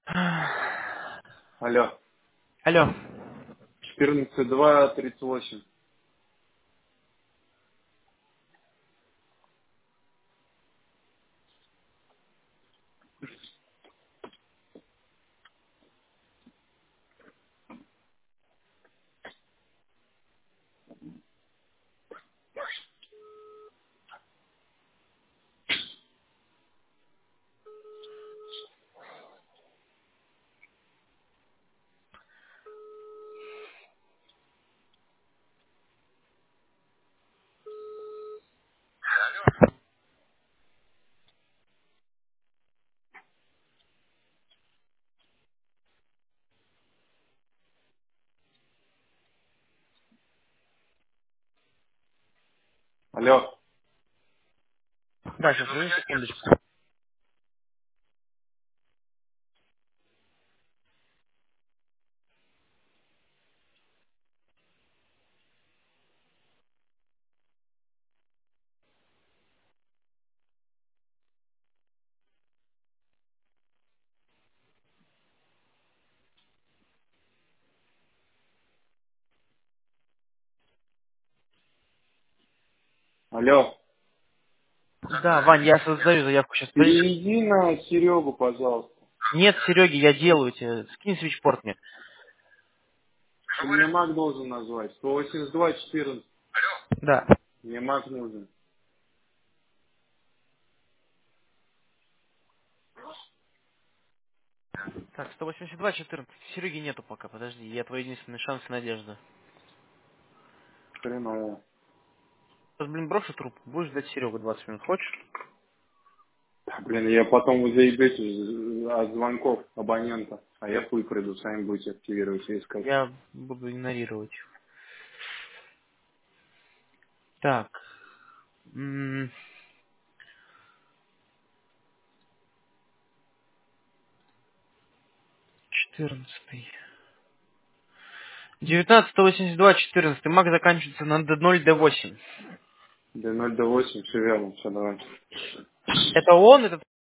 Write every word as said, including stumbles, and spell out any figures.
Алло. Алло. четырнадцать два тридцать восемь. Алло. Да, сейчас, одну секундочку. Алло. Да, Вань, я создаю заявку сейчас. Подожди. Переведи на Серегу, пожалуйста. Нет, Сереги, я делаю тебе. Скинь свитчпорт мне. Ты мне маг должен назвать. сто восемьдесят два четырнадцать. Да. Мне маг нужен. Так, сто восемьдесят два четырнадцать. Сереги нету пока, подожди. Я твой единственный шанс и надежда. Хреново. Сейчас, блин, брошу трубку. Будешь ждать Серегу двадцать минут. Хочешь? Да, блин, я потом вы заебетесь от звонков абонента. А я хуй приду, сами будете активировать и искать. Я буду игнорировать. Так. м, четырнадцатый. девятнадцать сто восемьдесят два четырнадцать. Маг заканчивается на д ноль д восемь. Д ноль до восемь, все верно, все, давай. Это он, это